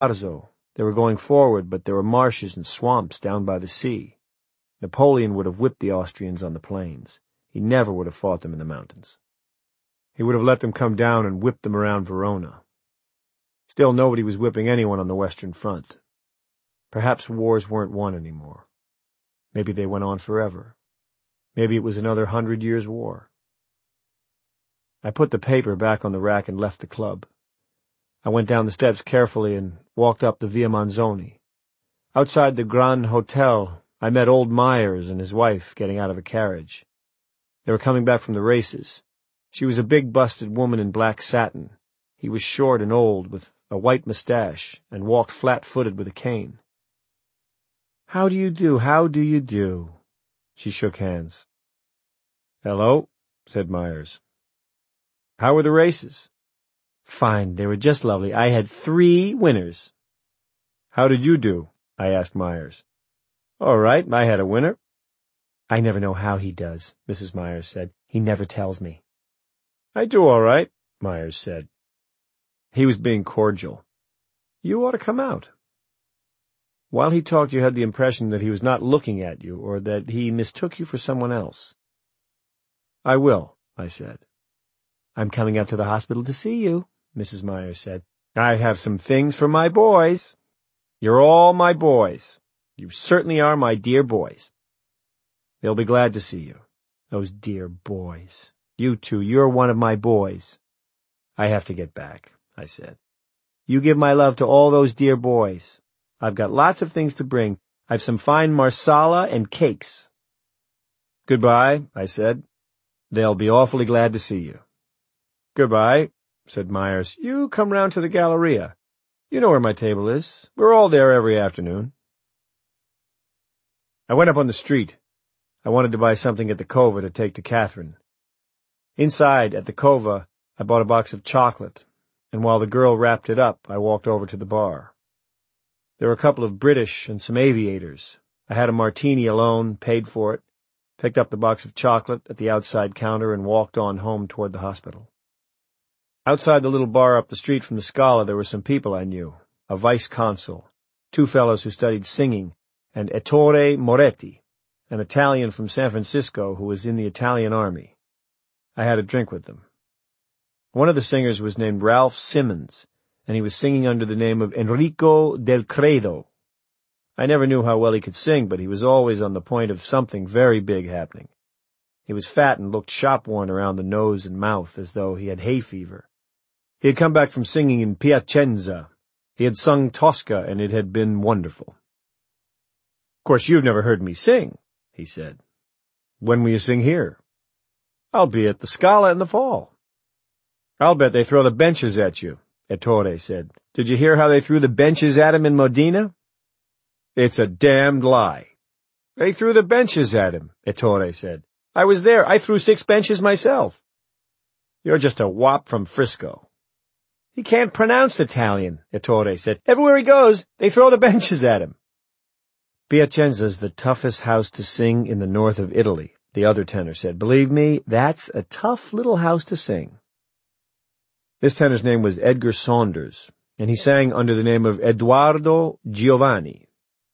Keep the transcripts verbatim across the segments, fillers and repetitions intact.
Arzo. They were going forward, but there were marshes and swamps down by the sea. Napoleon would have whipped the Austrians on the plains. He never would have fought them in the mountains. He would have let them come down and whipped them around Verona. Still, nobody was whipping anyone on the Western Front. Perhaps wars weren't won anymore. Maybe they went on forever. Maybe it was another hundred years' war. I put the paper back on the rack and left the club. I went down the steps carefully and walked up the Via Manzoni. Outside the Grand Hotel, I met old Myers and his wife getting out of a carriage. They were coming back from the races. She was a big-busted woman in black satin. He was short and old, with a white mustache, and walked flat-footed with a cane. "How do you do? How do you do?" She shook hands. "Hello," said Myers. "How were the races?" "Fine. They were just lovely. I had three winners." "How did you do?" I asked Myers. "All right. I had a winner." "I never know how he does," Missus Myers said. "He never tells me." "I do all right," Myers said. He was being cordial. "You ought to come out." While he talked, you had the impression that he was not looking at you, or that he mistook you for someone else. "I will," I said. "I'm coming up to the hospital to see you," Missus Myers said. "I have some things for my boys." "You're all my boys. You certainly are my dear boys." "They'll be glad to see you." "Those dear boys. You too, you're one of my boys." "I have to get back," I said. "You give my love to all those dear boys. I've got lots of things to bring. I've some fine marsala and cakes." "Goodbye," I said. "They'll be awfully glad to see you." "Goodbye," said Myers. "You come round to the Galleria. You know where my table is. We're all there every afternoon." I went up on the street. I wanted to buy something at the Cova to take to Catherine. Inside, at the Cova, I bought a box of chocolate, and while the girl wrapped it up, I walked over to the bar. There were a couple of British and some aviators. I had a martini alone, paid for it, picked up the box of chocolate at the outside counter, and walked on home toward the hospital. Outside the little bar up the street from the Scala, there were some people I knew, a vice-consul, two fellows who studied singing, and Ettore Moretti, an Italian from San Francisco who was in the Italian army. I had a drink with them. One of the singers was named Ralph Simmons, and he was singing under the name of Enrico del Credo. I never knew how well he could sing, but he was always on the point of something very big happening. He was fat and looked shop-worn around the nose and mouth, as though he had hay fever. He had come back from singing in Piacenza. He had sung Tosca, and it had been wonderful. "Of course, you've never heard me sing," he said. "When will you sing here?" "I'll be at the Scala in the fall." "I'll bet they throw the benches at you," Ettore said. "Did you hear how they threw the benches at him in Modena?" "It's a damned lie." "They threw the benches at him," Ettore said. "I was there. I threw six benches myself." "You're just a wop from Frisco." "He can't pronounce Italian," Ettore said. "Everywhere he goes, they throw the benches at him." "Piacenza's the toughest house to sing in the north of Italy," the other tenor said. "Believe me, that's a tough little house to sing." This tenor's name was Edgar Saunders, and he sang under the name of Eduardo Giovanni.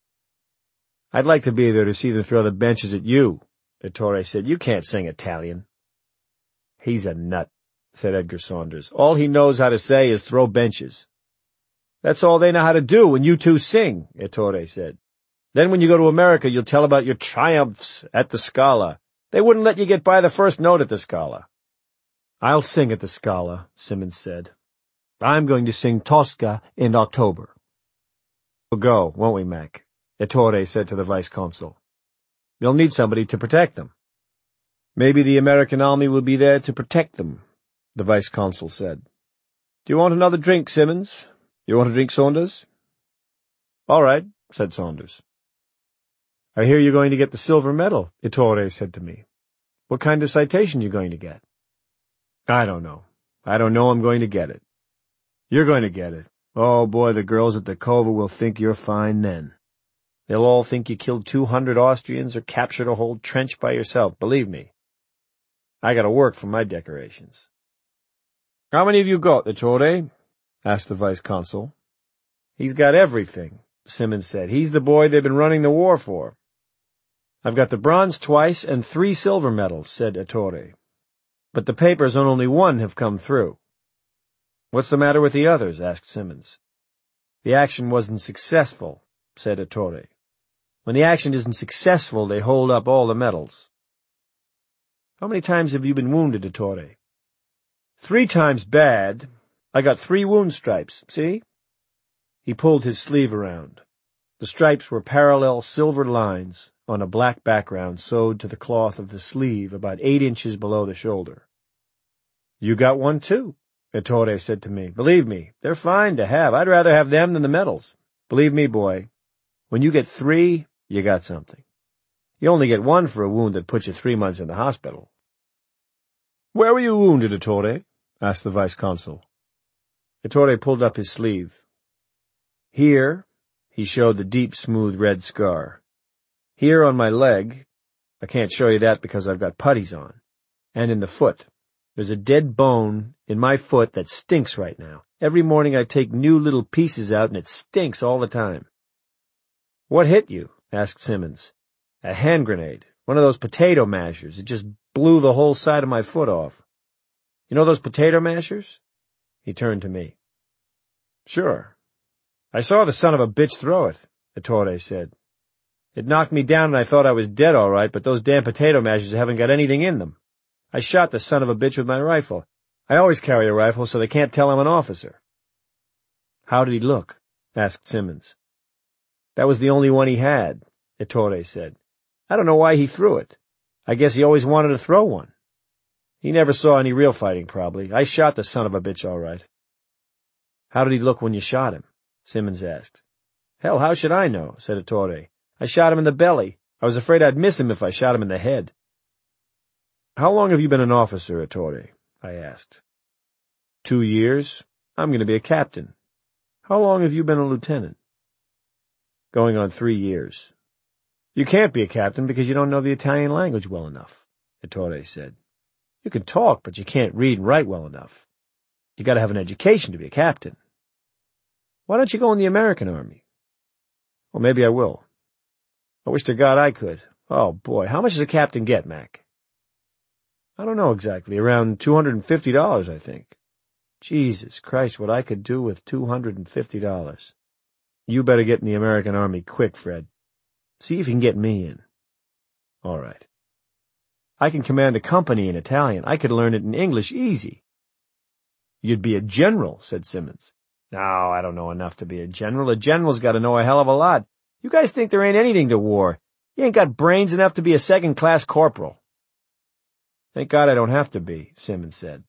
"I'd like to be there to see them throw the benches at you," Ettore said. "You can't sing Italian." "He's a nut," said Edgar Saunders. "All he knows how to say is throw benches." "That's all they know how to do when you two sing," Ettore said. "Then when you go to America, you'll tell about your triumphs at the Scala. They wouldn't let you get by the first note at the Scala." "I'll sing at the Scala," Simmons said. "I'm going to sing Tosca in October." "We'll go, won't we, Mac?" Ettore said to the vice-consul. "They'll need somebody to protect them." "Maybe the American army will be there to protect them," the vice-consul said. "Do you want another drink, Simmons? You want a drink, Saunders?" "All right," said Saunders. "I hear you're going to get the silver medal," Ettore said to me. "What kind of citation you going to get?" "I don't know. I don't know I'm going to get it." "You're going to get it. Oh, boy, the girls at the Cova will think you're fine then. They'll all think you killed two hundred Austrians or captured a whole trench by yourself, believe me. I gotta work for my decorations." "How many have you got, Ettore?" asked the vice-consul. He's got everything, Simmons said. He's the boy they've been running the war for. I've got the bronze twice and three silver medals, said Ettore. But the papers on only one have come through. What's the matter with the others? Asked Simmons. The action wasn't successful, said Ettore. When the action isn't successful, they hold up all the medals. How many times have you been wounded, Ettore? Three times bad. I got three wound stripes, see? He pulled his sleeve around. The stripes were parallel silver lines on a black background sewed to the cloth of the sleeve about eight inches below the shoulder. You got one too, Ettore said to me. Believe me, they're fine to have. I'd rather have them than the medals. Believe me, boy, when you get three, you got something. You only get one for a wound that puts you three months in the hospital. Where were you wounded, Ettore? Asked the vice-consul. Ettore pulled up his sleeve. Here, he showed the deep, smooth red scar. Here on my leg, I can't show you that because I've got puttees on, and in the foot. There's a dead bone in my foot that stinks right now. Every morning I take new little pieces out and it stinks all the time. What hit you? Asked Simmons. A hand grenade, one of those potato mashers. It just blew the whole side of my foot off. You know those potato mashers? He turned to me. Sure. I saw the son of a bitch throw it, Ettore said. It knocked me down and I thought I was dead all right, but those damn potato mashers haven't got anything in them. I shot the son of a bitch with my rifle. I always carry a rifle so they can't tell I'm an officer. How did he look? Asked Simmons. That was the only one he had, Ettore said. I don't know why he threw it. I guess he always wanted to throw one. He never saw any real fighting, probably. I shot the son of a bitch all right. How did he look when you shot him? Simmons asked. Hell, how should I know? Said Ettore. I shot him in the belly. I was afraid I'd miss him if I shot him in the head. How long have you been an officer, Ettore? I asked. Two years. I'm going to be a captain. How long have you been a lieutenant? Going on three years. You can't be a captain because you don't know the Italian language well enough, Ettore said. You can talk, but you can't read and write well enough. You got to have an education to be a captain. Why don't you go in the American Army? Well, maybe I will. I wish to God I could. Oh, boy, how much does a captain get, Mac? I don't know exactly. Around two hundred fifty dollars, I think. Jesus Christ, what I could do with two hundred fifty dollars. You better get in the American Army quick, Fred. See if you can get me in. All right. I can command a company in Italian. I could learn it in English easy. You'd be a general, said Simmons. No, I don't know enough to be a general. A general's got to know a hell of a lot. You guys think there ain't anything to war. You ain't got brains enough to be a second-class corporal. Thank God I don't have to be, Simmons said.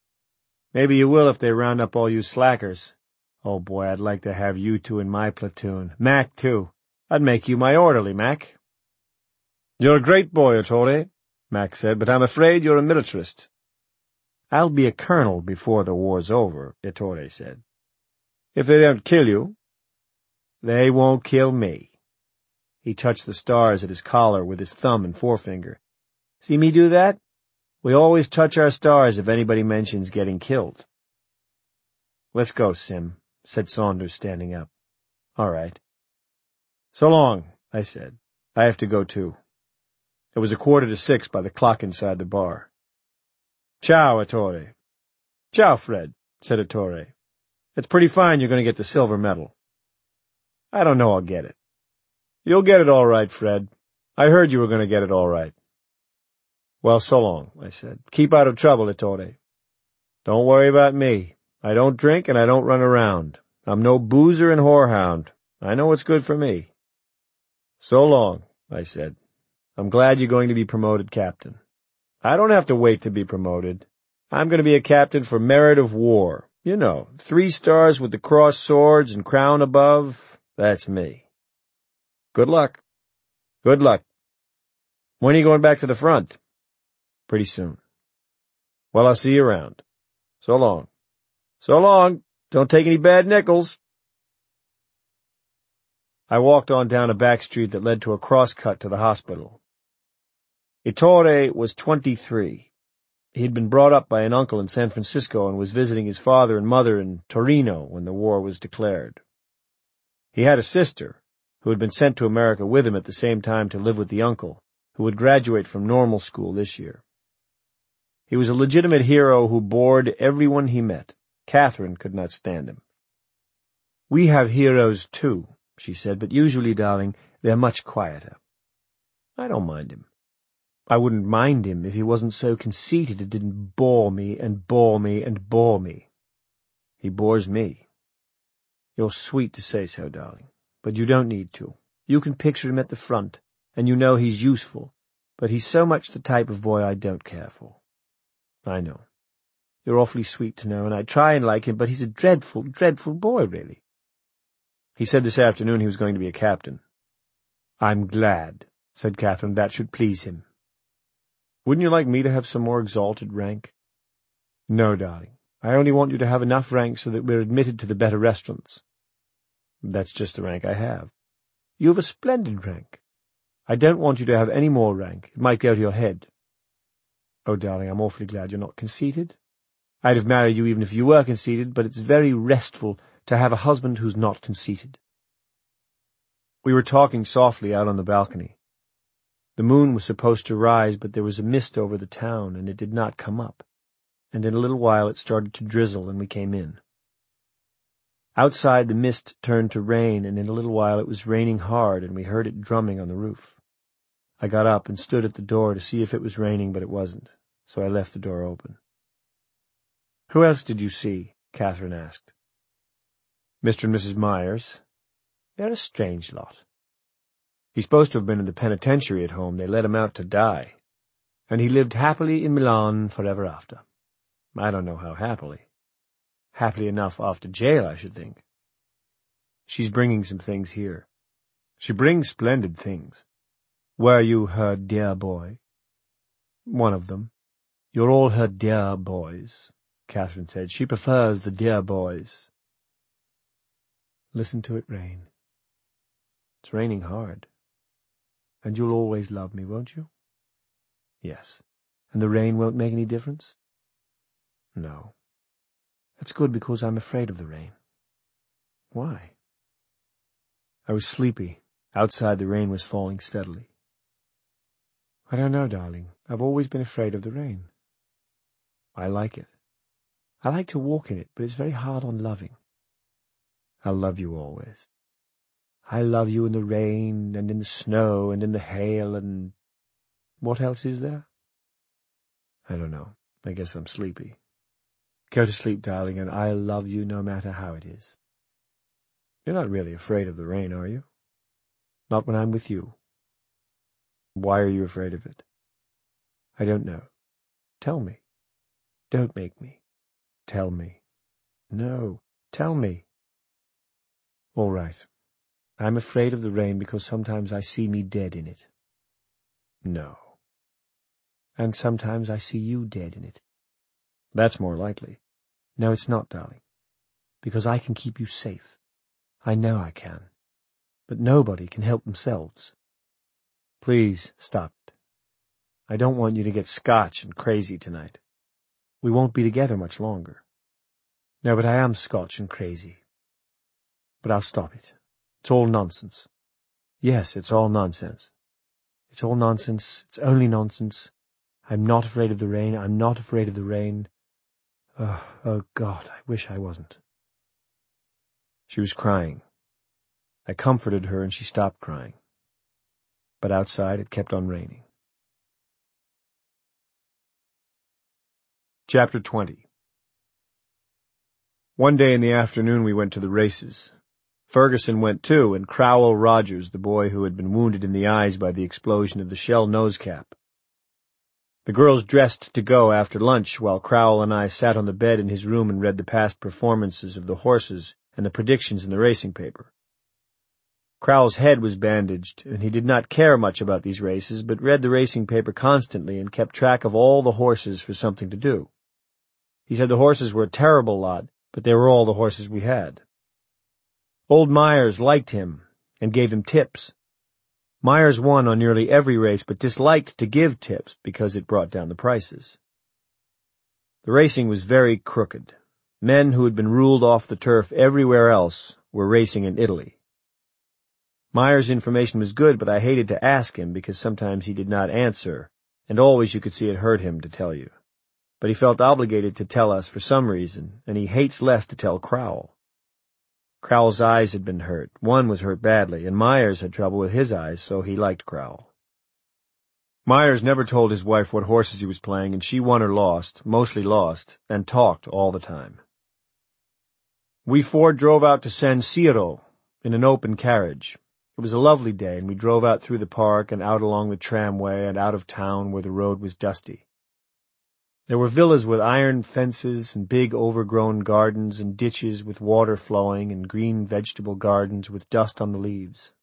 Maybe you will if they round up all you slackers. Oh, boy, I'd like to have you two in my platoon. Mac, too. I'd make you my orderly, Mac. You're a great boy, Ettore, Mac said, but I'm afraid you're a militarist. I'll be a colonel before the war's over, Ettore said. If they don't kill you, they won't kill me. He touched the stars at his collar with his thumb and forefinger. See me do that? We always touch our stars if anybody mentions getting killed. Let's go, Sim, said Saunders, standing up. All right. So long, I said. I have to go, too. It was a quarter to six by the clock inside the bar. Ciao, Ettore. Ciao, Fred, said Ettore. It's pretty fine you're going to get the silver medal. I don't know I'll get it. You'll get it all right, Fred. I heard you were going to get it all right. Well, so long, I said. Keep out of trouble, Ettore. Don't worry about me. I don't drink and I don't run around. I'm no boozer and whorehound. I know what's good for me. So long, I said. I'm glad you're going to be promoted captain. I don't have to wait to be promoted. I'm going to be a captain for merit of war. You know, three stars with the crossed swords and crown above. That's me. Good luck. Good luck. When are you going back to the front? Pretty soon. Well, I'll see you around. So long. So long. Don't take any bad nickels. I walked on down a back street that led to a cross-cut to the hospital. Ettore was twenty-three. He'd been brought up by an uncle in San Francisco and was visiting his father and mother in Torino when the war was declared. He had a sister, who had been sent to America with him at the same time to live with the uncle, who would graduate from normal school this year. He was a legitimate hero who bored everyone he met. Catherine could not stand him. "We have heroes, too," she said, "but usually, darling, they're much quieter." "I don't mind him. I wouldn't mind him if he wasn't so conceited and didn't bore me and bore me and bore me. He bores me." "You're sweet to say so, darling, but you don't need to. You can picture him at the front, and you know he's useful, but he's so much the type of boy I don't care for." "I know. You're awfully sweet to know, and I try and like him, but he's a dreadful, dreadful boy, really." "He said this afternoon he was going to be a captain." "I'm glad," said Catherine. "That should please him." "Wouldn't you like me to have some more exalted rank?" "No, darling. I only want you to have enough rank so that we're admitted to the better restaurants." "That's just the rank I have." "You have a splendid rank. I don't want you to have any more rank. It might go to your head." "Oh, darling, I'm awfully glad you're not conceited. I'd have married you even if you were conceited, but it's very restful to have a husband who's not conceited." We were talking softly out on the balcony. The moon was supposed to rise, but there was a mist over the town, and it did not come up, and in a little while it started to drizzle, and we came in. Outside the mist turned to rain, and in a little while it was raining hard, and we heard it drumming on the roof. I got up and stood at the door to see if it was raining, but it wasn't, so I left the door open. "Who else did you see?" Catherine asked. "Mister and Missus Myers. They're a strange lot. He's supposed to have been in the penitentiary at home. They let him out to die. And he lived happily in Milan forever after. I don't know how happily. Happily enough after jail, I should think. She's bringing some things here. She brings splendid things. Were you her dear boy?" "One of them." "You're all her dear boys," Catherine said. "She prefers the dear boys." "Listen to it rain." "It's raining hard." "And you'll always love me, won't you?" "Yes." "And the rain won't make any difference?" "No." "That's good, because I'm afraid of the rain." "Why?" I was sleepy. Outside the rain was falling steadily. "I don't know, darling. I've always been afraid of the rain." "I like it." "I like to walk in it, but it's very hard on loving." "I'll love you always." "I love you in the rain, and in the snow, and in the hail, and... what else is there?" "I don't know. I guess I'm sleepy." "Go to sleep, darling, and I'll love you no matter how it is." "You're not really afraid of the rain, are you?" "Not when I'm with you." "Why are you afraid of it?" "I don't know." "Tell me." "Don't make me." "Tell me." "No, tell me." "All right. I'm afraid of the rain because sometimes I see me dead in it." "No." "And sometimes I see you dead in it." "That's more likely." "No, it's not, darling. Because I can keep you safe. I know I can. But nobody can help themselves." "Please stop it. I don't want you to get Scotch and crazy tonight. We won't be together much longer." "No, but I am Scotch and crazy." "But I'll stop it. It's all nonsense." "Yes, it's all nonsense." "It's all nonsense. It's only nonsense. I'm not afraid of the rain. I'm not afraid of the rain. Oh, oh, God, I wish I wasn't." She was crying. I comforted her, and she stopped crying. But outside it kept on raining. Chapter twenty. One day in the afternoon we went to the races. Ferguson went too, and Crowell Rogers, the boy who had been wounded in the eyes by the explosion of the shell nose cap. The girls dressed to go after lunch, while Crowell and I sat on the bed in his room and read the past performances of the horses and the predictions in the racing paper. Crowell's head was bandaged, and he did not care much about these races, but read the racing paper constantly and kept track of all the horses for something to do. He said the horses were a terrible lot, but they were all the horses we had. Old Myers liked him and gave him tips. Myers won on nearly every race, but disliked to give tips because it brought down the prices. The racing was very crooked. Men who had been ruled off the turf everywhere else were racing in Italy. Myers' information was good, but I hated to ask him because sometimes he did not answer, and always you could see it hurt him to tell you. But he felt obligated to tell us for some reason, and he hates less to tell Crowell. Crowell's eyes had been hurt. One was hurt badly, and Myers had trouble with his eyes, so he liked Crowell. Myers never told his wife what horses he was playing, and she won or lost, mostly lost, and talked all the time. We four drove out to San Siro in an open carriage. It was a lovely day, and we drove out through the park and out along the tramway and out of town where the road was dusty. There were villas with iron fences and big overgrown gardens and ditches with water flowing and green vegetable gardens with dust on the leaves.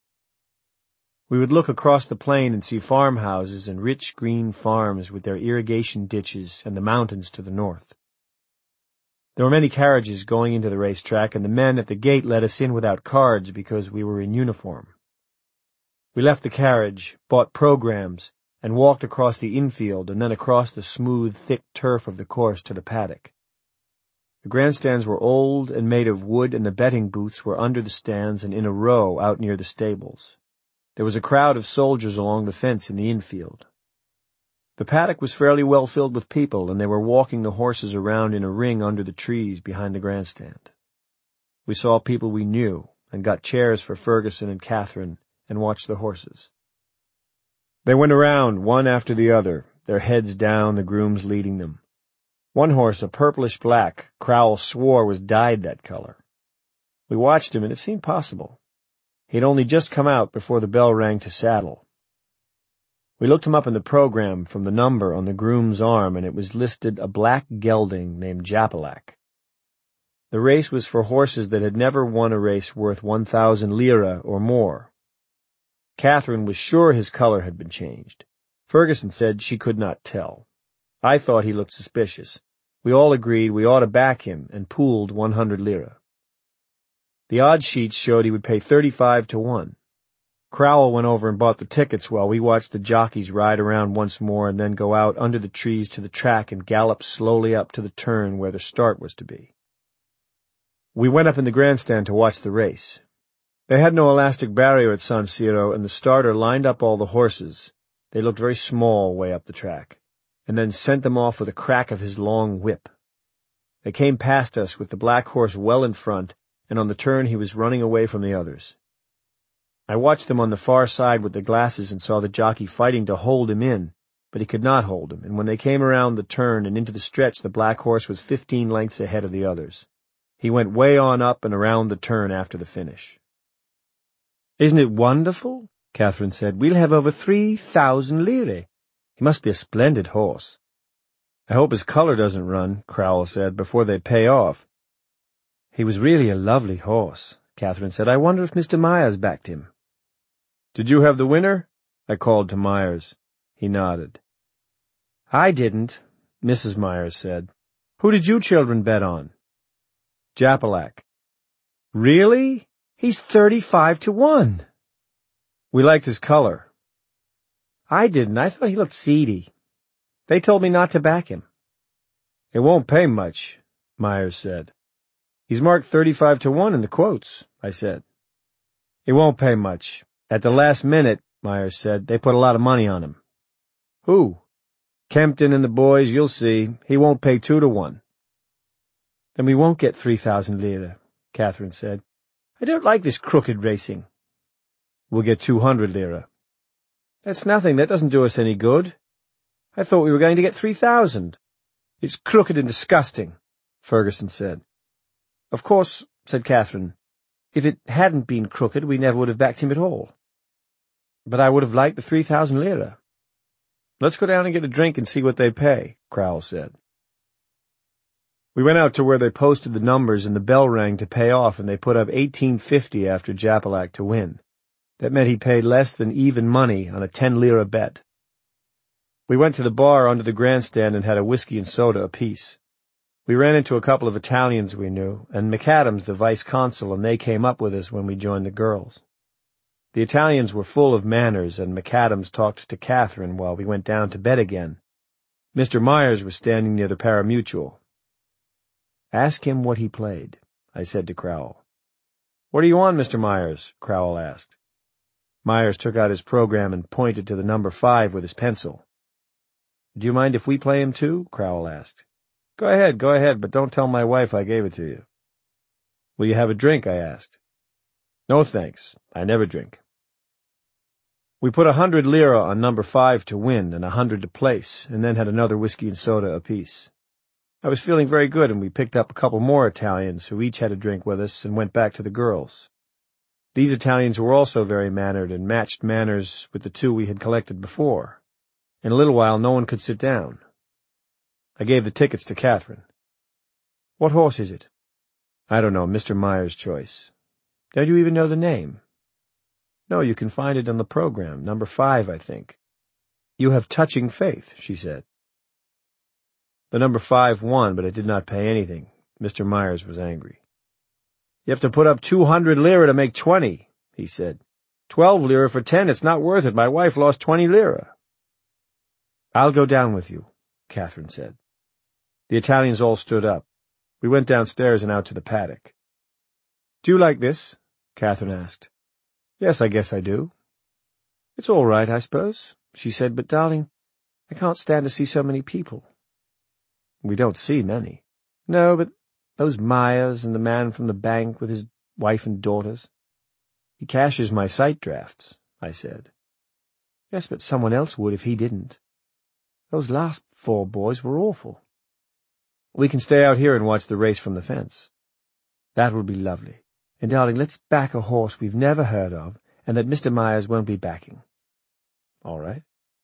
We would look across the plain and see farmhouses and rich green farms with their irrigation ditches and the mountains to the north. There were many carriages going into the racetrack, and the men at the gate let us in without cards because we were in uniform. We left the carriage, bought programs, and walked across the infield and then across the smooth, thick turf of the course to the paddock. The grandstands were old and made of wood, and the betting booths were under the stands and in a row out near the stables. There was a crowd of soldiers along the fence in the infield. The paddock was fairly well filled with people, and they were walking the horses around in a ring under the trees behind the grandstand. We saw people we knew, and got chairs for Ferguson and Catherine, and watched the horses. They went around, one after the other, their heads down, the grooms leading them. One horse, a purplish black, Crowell swore was dyed that color. We watched him, and it seemed possible. He had only just come out before the bell rang to saddle. We looked him up in the program from the number on the groom's arm, and it was listed a black gelding named Japalac. The race was for horses that had never won a race worth one thousand lira or more. Catherine was sure his color had been changed. Ferguson said she could not tell. I thought he looked suspicious. We all agreed we ought to back him and pooled one hundred lira. The odds sheets showed he would pay thirty-five to one. Crowell went over and bought the tickets while we watched the jockeys ride around once more and then go out under the trees to the track and gallop slowly up to the turn where the start was to be. We went up in the grandstand to watch the race. They had no elastic barrier at San Siro, and the starter lined up all the horses. They looked very small way up the track, and then sent them off with a crack of his long whip. They came past us with the black horse well in front, and on the turn he was running away from the others. I watched them on the far side with the glasses and saw the jockey fighting to hold him in, but he could not hold him, and when they came around the turn and into the stretch, the black horse was fifteen lengths ahead of the others. He went way on up and around the turn after the finish. "Isn't it wonderful?" Catherine said. "We'll have over three thousand lire. He must be a splendid horse." "I hope his color doesn't run," Crowell said, "before they pay off." "He was really a lovely horse," Catherine said. "I wonder if Mister Myers backed him." "Did you have the winner?" I called to Myers. He nodded. "I didn't," Missus Myers said. "Who did you children bet on?" "Japalac." "Really? He's thirty-five to one. "We liked his color." "I didn't. I thought he looked seedy. They told me not to back him." "It won't pay much," Myers said. "He's marked thirty-five to one in the quotes," I said. "It won't pay much. At the last minute," Myers said, "they put a lot of money on him." "Who?" "Kempton and the boys, you'll see. He won't pay two to one." "Then we won't get three thousand lira," Catherine said. "I don't like this crooked racing." "We'll get two hundred lira." "That's nothing. That doesn't do us any good. I thought we were going to get three thousand. "It's crooked and disgusting," Ferguson said. "Of course," said Catherine, "if it hadn't been crooked, we never would have backed him at all. But I would have liked the three thousand lira." "Let's go down and get a drink and see what they pay," Crowell said. We went out to where they posted the numbers, and the bell rang to pay off, and they put up eighteen fifty after Japalac to win. That meant he paid less than even money on a ten lira bet. We went to the bar under the grandstand and had a whiskey and soda apiece. We ran into a couple of Italians we knew, and McAdams, the vice-consul, and they came up with us when we joined the girls. The Italians were full of manners, and McAdams talked to Catherine while we went down to bed again. Mister Myers was standing near the pari-mutuel. "Ask him what he played," I said to Crowell. "What are you on, Mister Myers?" Crowell asked. Myers took out his program and pointed to the number five with his pencil. "Do you mind if we play him too?" Crowell asked. "Go ahead, go ahead, but don't tell my wife I gave it to you." "Will you have a drink?" I asked. "No, thanks. I never drink." We put a hundred lira on number five to win and a hundred to place, and then had another whiskey and soda apiece. I was feeling very good, and we picked up a couple more Italians who each had a drink with us and went back to the girls. These Italians were also very mannered and matched manners with the two we had collected before. In a little while no one could sit down. I gave the tickets to Catherine. "What horse is it?" "I don't know, Mister Myers' choice." "Don't you even know the name?" "No, you can find it on the program, number five, I think." "You have touching faith," she said. The number five won, but it did not pay anything. Mister Myers was angry. "You have to put up two hundred lira to make twenty," he said. Twelve lira for ten, it's not worth it. My wife lost twenty lira." "I'll go down with you," Catherine said. The Italians all stood up. We went downstairs and out to the paddock. "Do you like this?" Catherine asked. "Yes, I guess I do." "It's all right, I suppose," she said, "but, darling, I can't stand to see so many people." "We don't see many." "No, but those Myers and the man from the bank with his wife and daughters." "He cashes my sight drafts," I said. "Yes, but someone else would if he didn't. Those last four boys were awful." "We can stay out here and watch the race from the fence." "That will be lovely. And, darling, let's back a horse we've never heard of and that Mister Myers won't be backing." "All right."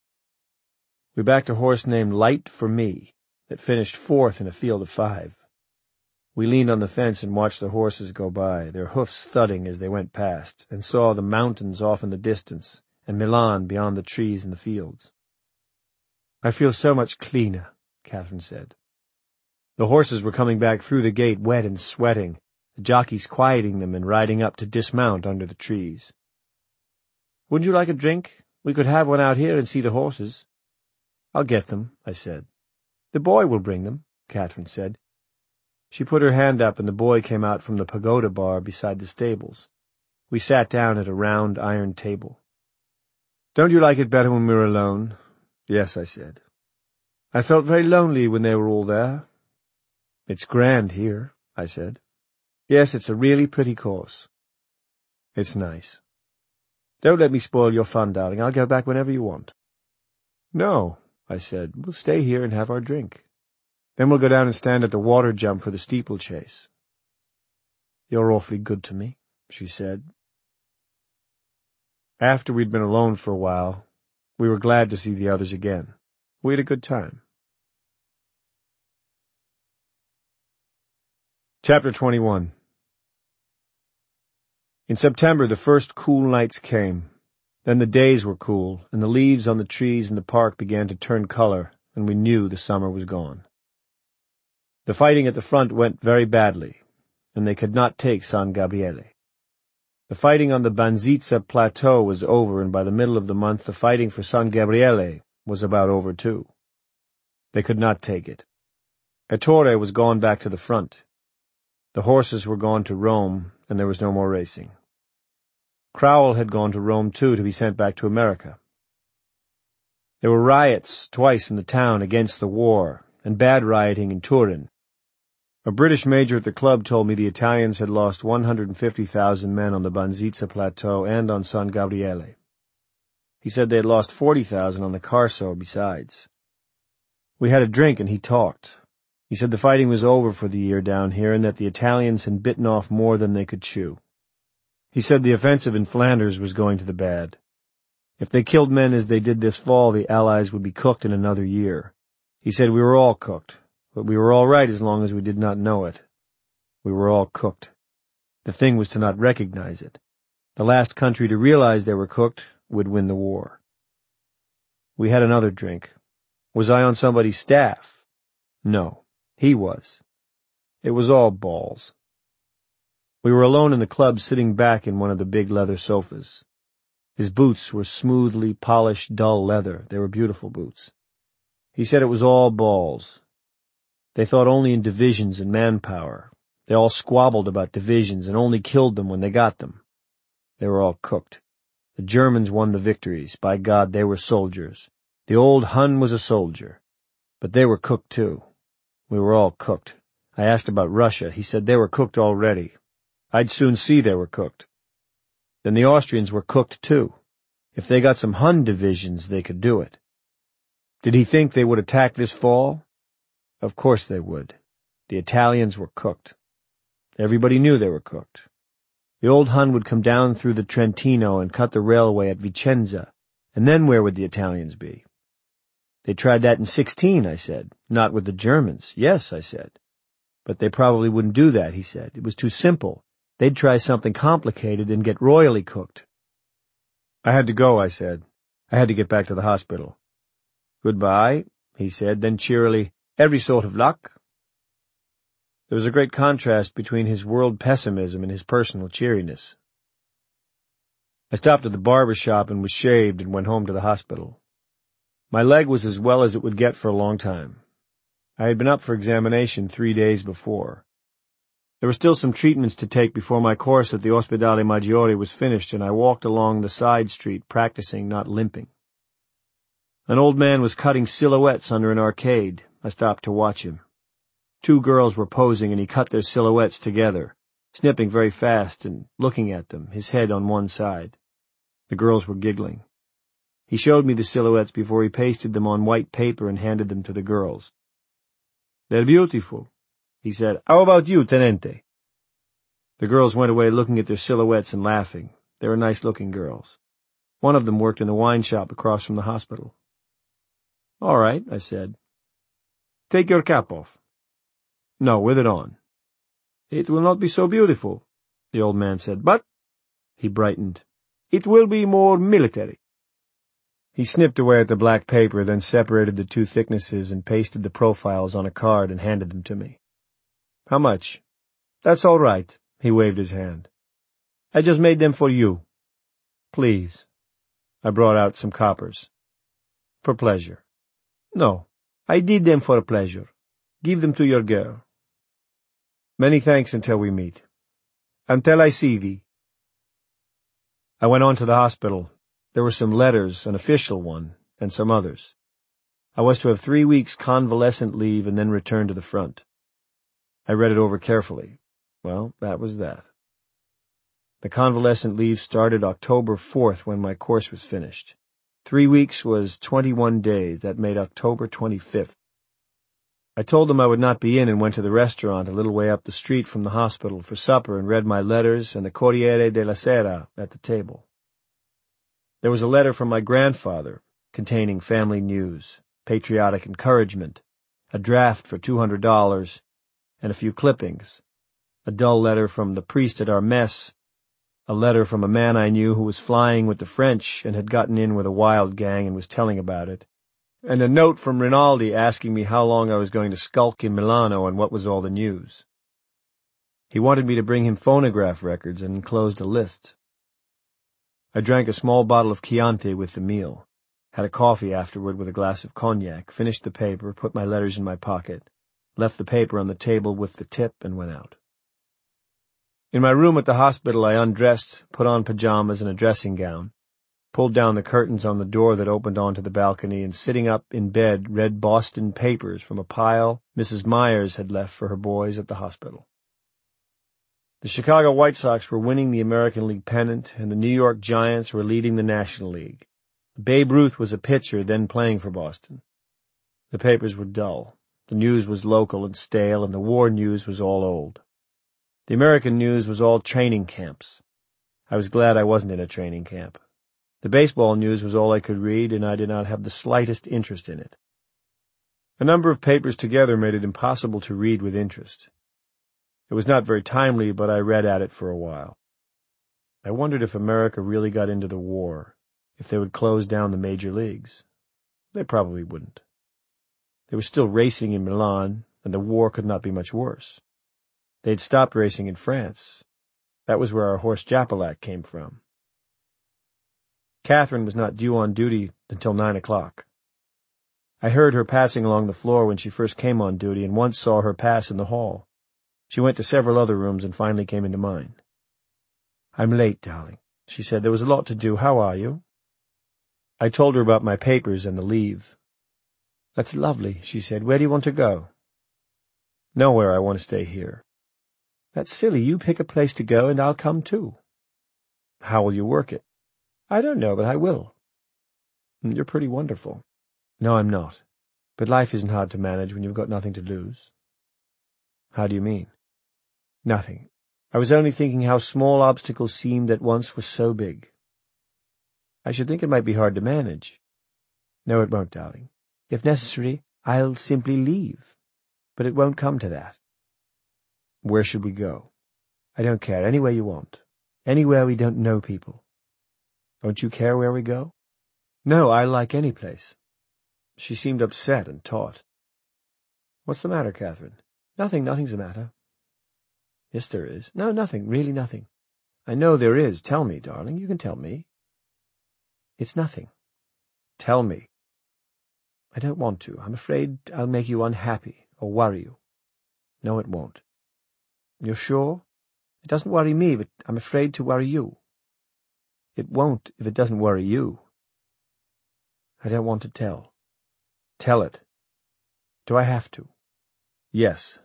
We backed a horse named Light for Me that finished fourth in a field of five. We leaned on the fence and watched the horses go by, their hoofs thudding as they went past, and saw the mountains off in the distance and Milan beyond the trees and the fields. "I feel so much cleaner," Catherine said. The horses were coming back through the gate wet and sweating, the jockeys quieting them and riding up to dismount under the trees. "Wouldn't you like a drink? We could have one out here and see the horses." "I'll get them," I said. "The boy will bring them," Catherine said. She put her hand up and the boy came out from the pagoda bar beside the stables. We sat down at a round iron table. "Don't you like it better when we're alone?" "Yes," I said. "I felt very lonely when they were all there." "It's grand here," I said. "Yes, it's a really pretty course." "It's nice." "Don't let me spoil your fun, darling. I'll go back whenever you want." "No," I said. "We'll stay here and have our drink. Then we'll go down and stand at the water jump for the steeplechase." "You're awfully good to me," she said. After we'd been alone for a while, we were glad to see the others again. We had a good time. Chapter twenty-one. In September the first cool nights came. Then the days were cool, and the leaves on the trees in the park began to turn color, and we knew the summer was gone. The fighting at the front went very badly, and they could not take San Gabriele. The fighting on the Banzizza plateau was over, and by the middle of the month the fighting for San Gabriele was about over too. They could not take it. Ettore was gone back to the front. The horses were gone to Rome, and there was no more racing. Crowell had gone to Rome too, to be sent back to America. There were riots twice in the town against the war, and bad rioting in Turin. A British major at the club told me the Italians had lost one hundred fifty thousand men on the Banzizza plateau and on San Gabriele. He said they had lost forty thousand on the Carso besides. We had a drink and he talked. He said the fighting was over for the year down here and that the Italians had bitten off more than they could chew. He said the offensive in Flanders was going to the bad. If they killed men as they did this fall, the Allies would be cooked in another year. He said we were all cooked, but we were all right as long as we did not know it. We were all cooked. The thing was to not recognize it. The last country to realize they were cooked would win the war. We had another drink. Was I on somebody's staff? No, he was. It was all balls. We were alone in the club, sitting back in one of the big leather sofas. His boots were smoothly polished, dull leather. They were beautiful boots. He said it was all balls. They thought only in divisions and manpower. They all squabbled about divisions and only killed them when they got them. They were all cooked. The Germans won the victories. By God, they were soldiers. The old Hun was a soldier. But they were cooked, too. We were all cooked. I asked about Russia. He said they were cooked already. I'd soon see they were cooked. Then the Austrians were cooked, too. If they got some Hun divisions, they could do it. Did he think they would attack this fall? Of course they would. The Italians were cooked. Everybody knew they were cooked. The old Hun would come down through the Trentino and cut the railway at Vicenza, and then where would the Italians be? They tried that in sixteen, I said. Not with the Germans. Yes, I said. But they probably wouldn't do that, he said. It was too simple. They'd try something complicated and get royally cooked. I had to go, I said. I had to get back to the hospital. Goodbye, he said, then cheerily, every sort of luck. There was a great contrast between his world pessimism and his personal cheeriness. I stopped at the barber shop and was shaved and went home to the hospital. My leg was as well as it would get for a long time. I had been up for examination three days before. There were still some treatments to take before my course at the Ospedale Maggiore was finished, and I walked along the side street practicing not limping. An old man was cutting silhouettes under an arcade. I stopped to watch him. Two girls were posing, and he cut their silhouettes together, snipping very fast and looking at them, his head on one side. The girls were giggling. He showed me the silhouettes before he pasted them on white paper and handed them to the girls. "They're beautiful," he said. "How about you, Tenente?" The girls went away looking at their silhouettes and laughing. They were nice-looking girls. One of them worked in the wine shop across from the hospital. "All right," I said. "Take your cap off." "No, with it on." "It will not be so beautiful," the old man said, "but," he brightened, "it will be more military." He snipped away at the black paper, then separated the two thicknesses and pasted the profiles on a card and handed them to me. "How much?" "That's all right," he waved his hand. "I just made them for you." "Please." I brought out some coppers. "For pleasure." "No, I did them for pleasure. Give them to your girl." "Many thanks until we meet." "Until I see thee." I went on to the hospital. There were some letters, an official one, and some others. I was to have three weeks convalescent leave and then return to the front. I read it over carefully. Well, that was that. The convalescent leave started October fourth when my course was finished. Three weeks was twenty-one days. That made October twenty-fifth. I told them I would not be in and went to the restaurant a little way up the street from the hospital for supper and read my letters and the Corriere della Sera at the table. There was a letter from my grandfather containing family news, patriotic encouragement, a draft for two hundred dollars, and a few clippings, a dull letter from the priest at our mess, a letter from a man I knew who was flying with the French and had gotten in with a wild gang and was telling about it, and a note from Rinaldi asking me how long I was going to skulk in Milano and what was all the news. He wanted me to bring him phonograph records and enclosed a list. I drank a small bottle of Chianti with the meal, had a coffee afterward with a glass of cognac, finished the paper, put my letters in my pocket, left the paper on the table with the tip, and went out. In my room at the hospital, I undressed, put on pajamas and a dressing gown, pulled down the curtains on the door that opened onto the balcony, and sitting up in bed read Boston papers from a pile Missus Myers had left for her boys at the hospital. The Chicago White Sox were winning the American League pennant, and the New York Giants were leading the National League. Babe Ruth was a pitcher, then playing for Boston. The papers were dull. The news was local and stale, and the war news was all old. The American news was all training camps. I was glad I wasn't in a training camp. The baseball news was all I could read, and I did not have the slightest interest in it. A number of papers together made it impossible to read with interest. It was not very timely, but I read at it for a while. I wondered if America really got into the war, if they would close down the major leagues. They probably wouldn't. They were still racing in Milan, and the war could not be much worse. They had stopped racing in France. That was where our horse Japalac came from. Catherine was not due on duty until nine o'clock. I heard her passing along the floor when she first came on duty, and once saw her pass in the hall. She went to several other rooms and finally came into mine. "I'm late, darling. She said there was a lot to do. How are you? I told her about my papers and the leave. That's lovely, she said. Where do you want to go? Nowhere. I want to stay here. That's silly. You pick a place to go and I'll come too. How will you work it? I don't know, but I will. You're pretty wonderful. No, I'm not. But life isn't hard to manage when you've got nothing to lose. How do you mean? Nothing. I was only thinking how small obstacles seemed that once were so big. I should think it might be hard to manage. No, it won't, darling. If necessary, I'll simply leave. But it won't come to that. Where should we go? I don't care. Anywhere you want. Anywhere we don't know people. Don't you care where we go? No, I like any place. She seemed upset and taut. What's the matter, Catherine? Nothing, nothing's the matter. Yes, there is. No, nothing, really nothing. I know there is. Tell me, darling. You can tell me. It's nothing. Tell me. I don't want to. I'm afraid I'll make you unhappy or worry you. No, it won't. You're sure? It doesn't worry me, but I'm afraid to worry you. It won't if it doesn't worry you. I don't want to tell. Tell it. Do I have to? Yes.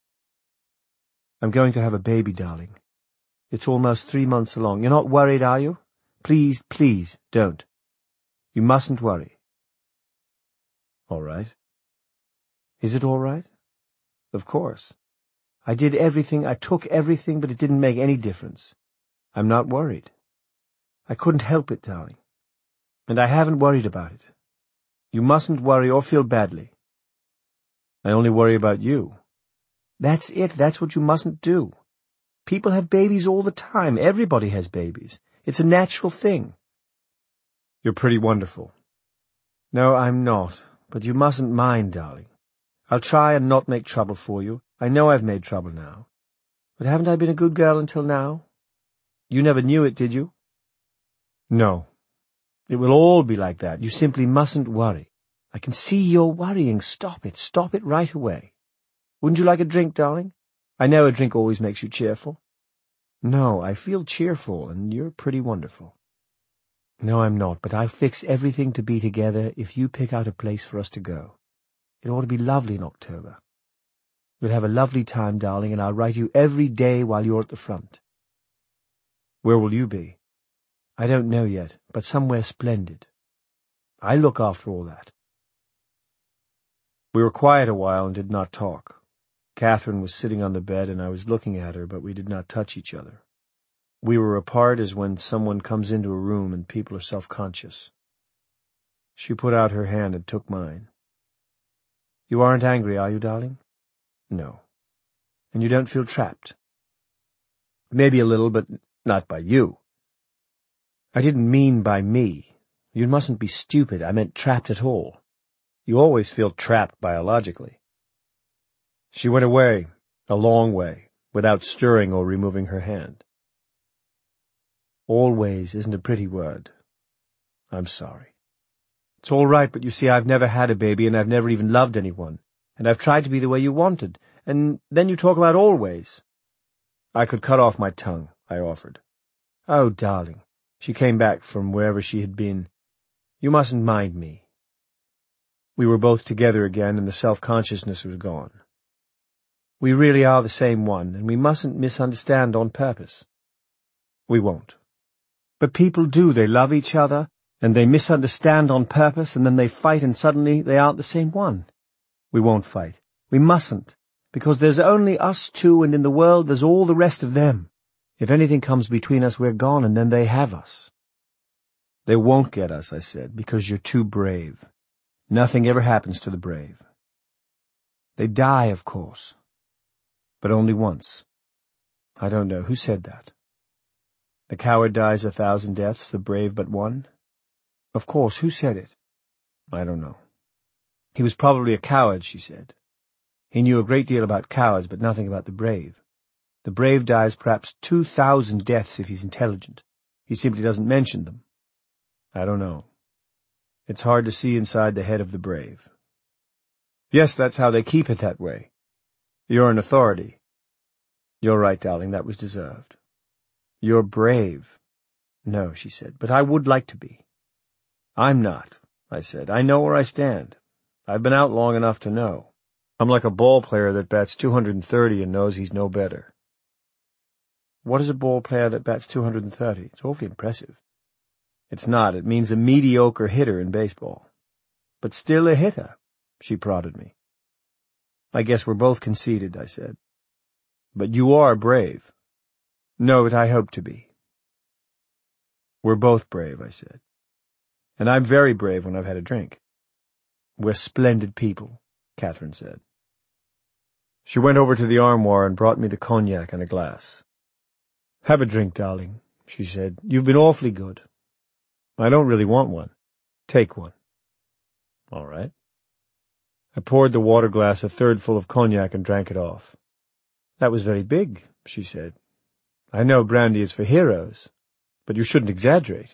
I'm going to have a baby, darling. It's almost three months along. You're not worried, are you? Please, please, don't. You mustn't worry. All right. Is it all right? Of course. I did everything, I took everything, but it didn't make any difference. I'm not worried. I couldn't help it, darling. And I haven't worried about it. You mustn't worry or feel badly. I only worry about you. That's it, that's what you mustn't do. People have babies all the time. Everybody has babies. It's a natural thing. You're pretty wonderful. No, I'm not. But you mustn't mind, darling. I'll try and not make trouble for you. I know I've made trouble now. But haven't I been a good girl until now? You never knew it, did you? No. It will all be like that. You simply mustn't worry. I can see you're worrying. Stop it. Stop it right away. Wouldn't you like a drink, darling? I know a drink always makes you cheerful. No, I feel cheerful, and you're pretty wonderful. No, I'm not, but I'll fix everything to be together if you pick out a place for us to go. It ought to be lovely in October. We'll have a lovely time, darling, and I'll write you every day while you're at the front. Where will you be? I don't know yet, but somewhere splendid. I look after all that. We were quiet a while and did not talk. Catherine was sitting on the bed and I was looking at her, but we did not touch each other. We were apart as when someone comes into a room and people are self-conscious. She put out her hand and took mine. You aren't angry, are you, darling? No. And you don't feel trapped? Maybe a little, but not by you. I didn't mean by me. You mustn't be stupid. I meant trapped at all. You always feel trapped biologically. She went away, a long way, without stirring or removing her hand. Always isn't a pretty word. I'm sorry. It's all right, but you see, I've never had a baby and I've never even loved anyone, and I've tried to be the way you wanted, and then you talk about always. I could cut off my tongue, I offered. Oh, darling, she came back from wherever she had been. You mustn't mind me. We were both together again, and the self-consciousness was gone. We really are the same one, and we mustn't misunderstand on purpose. We won't. But people do. They love each other, and they misunderstand on purpose, and then they fight, and suddenly they aren't the same one. We won't fight. We mustn't, because there's only us two, and in the world there's all the rest of them. If anything comes between us, we're gone, and then they have us. They won't get us, I said, because you're too brave. Nothing ever happens to the brave. They die, of course, but only once. I don't know. Who said that? The coward dies a thousand deaths, the brave but one? Of course. Who said it? I don't know. He was probably a coward, she said. He knew a great deal about cowards, but nothing about the brave. The brave dies perhaps two thousand deaths if he's intelligent. He simply doesn't mention them. I don't know. It's hard to see inside the head of the brave. Yes, that's how they keep it that way. You're an authority. You're right, darling, that was deserved. You're brave. No, she said, but I would like to be. I'm not, I said. I know where I stand. I've been out long enough to know. I'm like a ball player that bats two hundred thirty and knows he's no better. What is a ball player that bats two hundred thirty? It's awfully impressive. It's not. It means a mediocre hitter in baseball. But still a hitter, she prodded me. I guess we're both conceited, I said. But you are brave. No, but I hope to be. We're both brave, I said. And I'm very brave when I've had a drink. We're splendid people, Catherine said. She went over to the armoire and brought me the cognac and a glass. Have a drink, darling, she said. You've been awfully good. I don't really want one. Take one. All right. I poured the water glass a third full of cognac and drank it off. That was very big, she said. I know brandy is for heroes, but you shouldn't exaggerate.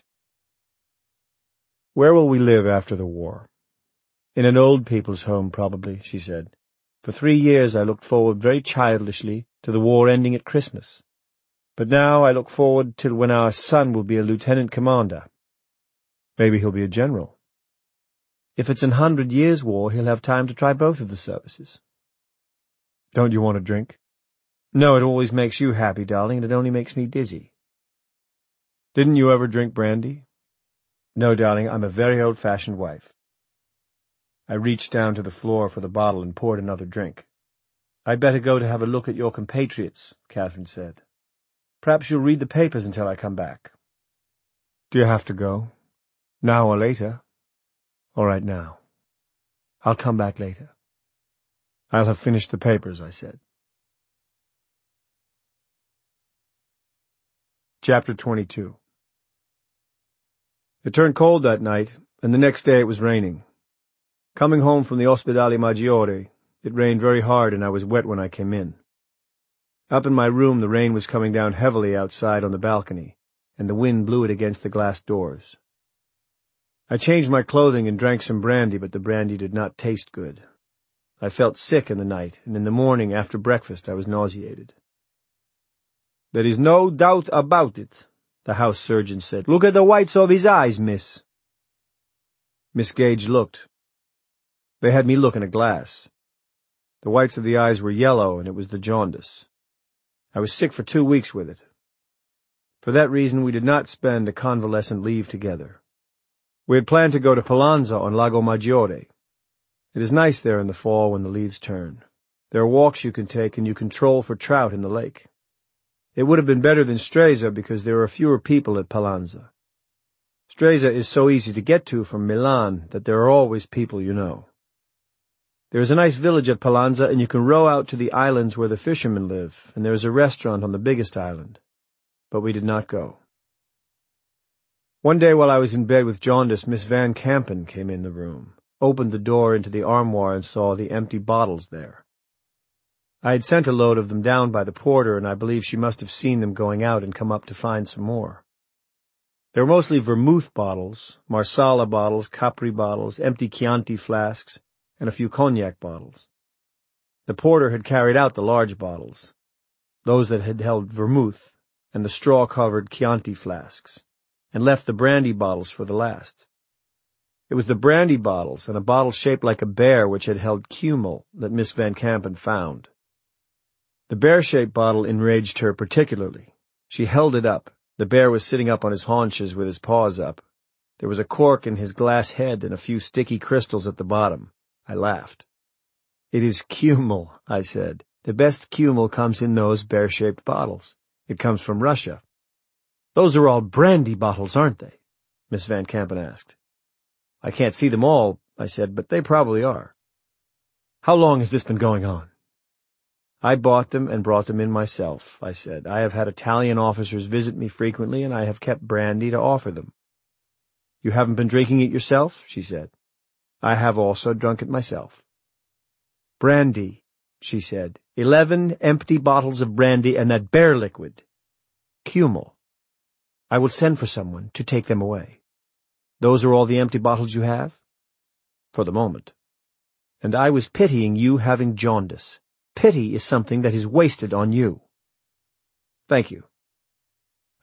Where will we live after the war? In an old people's home, probably, she said. For three years I looked forward very childishly to the war ending at Christmas. But now I look forward till when our son will be a lieutenant commander. Maybe he'll be a general. If it's an hundred years' war, he'll have time to try both of the services. Don't you want a drink? No, it always makes you happy, darling, and it only makes me dizzy. Didn't you ever drink brandy? No, darling, I'm a very old-fashioned wife. I reached down to the floor for the bottle and poured another drink. I'd better go to have a look at your compatriots, Catherine said. Perhaps you'll read the papers until I come back. Do you have to go? Now or later? All right, now. I'll come back later. I'll have finished the papers, I said. Chapter twenty-two. It turned cold that night, and the next day it was raining. Coming home from the Ospedale Maggiore, it rained very hard and I was wet when I came in. Up in my room the rain was coming down heavily outside on the balcony, and the wind blew it against the glass doors. I changed my clothing and drank some brandy, but the brandy did not taste good. I felt sick in the night, and in the morning after breakfast I was nauseated. There is no doubt about it, the house surgeon said. Look at the whites of his eyes, miss. Miss Gage looked. They had me look in a glass. The whites of the eyes were yellow, and it was the jaundice. I was sick for two weeks with it. For that reason we did not spend a convalescent leave together. We had planned to go to Pallanza on Lago Maggiore. It is nice there in the fall when the leaves turn. There are walks you can take, and you can troll for trout in the lake. It would have been better than Stresa because there are fewer people at Pallanza. Stresa is so easy to get to from Milan that there are always people you know. There is a nice village at Pallanza, and you can row out to the islands where the fishermen live, and there is a restaurant on the biggest island. But we did not go. One day while I was in bed with jaundice, Miss Van Campen came in the room, opened the door into the armoire, and saw the empty bottles there. I had sent a load of them down by the porter, and I believe she must have seen them going out and come up to find some more. They were mostly vermouth bottles, Marsala bottles, Capri bottles, empty Chianti flasks, and a few cognac bottles. The porter had carried out the large bottles, those that had held vermouth, and the straw-covered Chianti flasks, and left the brandy bottles for the last. It was the brandy bottles and a bottle shaped like a bear which had held Kümmel that Miss Van Campen found. The bear-shaped bottle enraged her particularly. She held it up. The bear was sitting up on his haunches with his paws up. There was a cork in his glass head and a few sticky crystals at the bottom. I laughed. It is Kümmel, I said. The best Kümmel comes in those bear-shaped bottles. It comes from Russia. Those are all brandy bottles, aren't they? Miss Van Campen asked. I can't see them all, I said, but they probably are. How long has this been going on? I bought them and brought them in myself, I said. I have had Italian officers visit me frequently, and I have kept brandy to offer them. You haven't been drinking it yourself? She said. I have also drunk it myself. Brandy, she said. Eleven empty bottles of brandy and that bear liquid. Kümmel. I will send for someone to take them away. Those are all the empty bottles you have? For the moment. And I was pitying you having jaundice. Pity is something that is wasted on you. Thank you.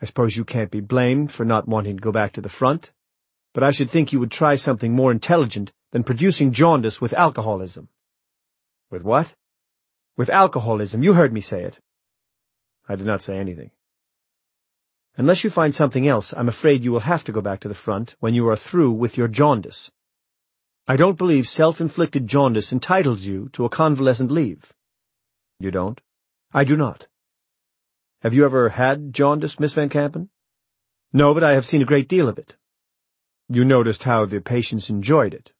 I suppose you can't be blamed for not wanting to go back to the front, but I should think you would try something more intelligent than producing jaundice with alcoholism. With what? With alcoholism. You heard me say it. I did not say anything. Unless you find something else, I'm afraid you will have to go back to the front when you are through with your jaundice. I don't believe self-inflicted jaundice entitles you to a convalescent leave. You don't? I do not. Have you ever had jaundice, Miss Van Kampen? No, but I have seen a great deal of it. You noticed how the patients enjoyed it.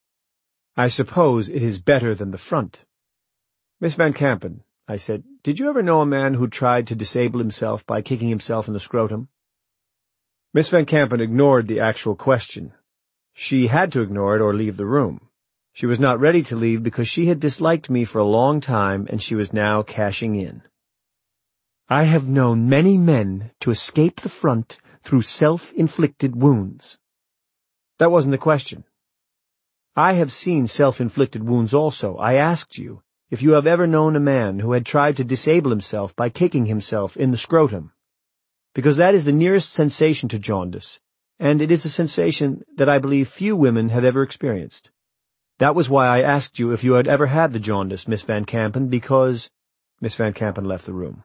I suppose it is better than the front. Miss Van Kampen, I said, did you ever know a man who tried to disable himself by kicking himself in the scrotum? Miss Van Kampen ignored the actual question. She had to ignore it or leave the room. She was not ready to leave because she had disliked me for a long time, and she was now cashing in. I have known many men to escape the front through self-inflicted wounds. That wasn't the question. I have seen self-inflicted wounds also. I asked you if you have ever known a man who had tried to disable himself by kicking himself in the scrotum, because that is the nearest sensation to jaundice, and it is a sensation that I believe few women have ever experienced. That was why I asked you if you had ever had the jaundice, Miss Van Kampen, because— Miss Van Kampen left the room.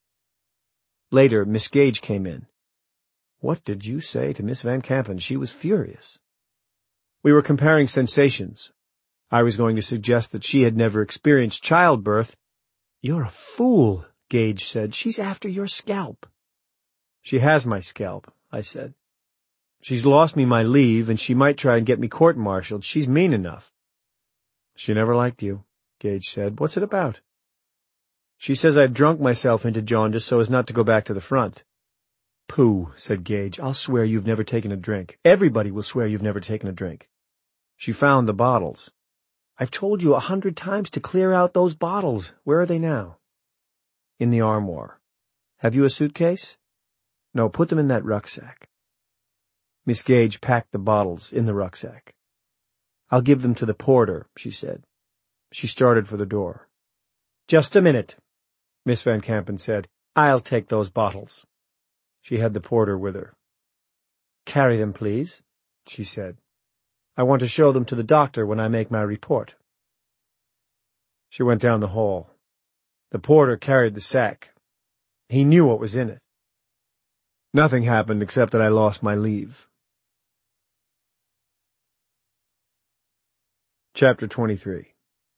Later, Miss Gage came in. What did you say to Miss Van Kampen? She was furious. We were comparing sensations. I was going to suggest that she had never experienced childbirth. You're a fool, Gage said. She's after your scalp. She has my scalp, I said. She's lost me my leave, and she might try and get me court-martialed. She's mean enough. She never liked you, Gage said. What's it about? She says I've drunk myself into jaundice so as not to go back to the front. Pooh, said Gage. I'll swear you've never taken a drink. Everybody will swear you've never taken a drink. She found the bottles. I've told you a hundred times to clear out those bottles. Where are they now? In the armoire. Have you a suitcase? No, put them in that rucksack. Miss Gage packed the bottles in the rucksack. I'll give them to the porter, she said. She started for the door. Just a minute, Miss Van Kampen said. I'll take those bottles. She had the porter with her. Carry them, please, she said. I want to show them to the doctor when I make my report. She went down the hall. The porter carried the sack. He knew what was in it. Nothing happened except that I lost my leave. Chapter twenty-three.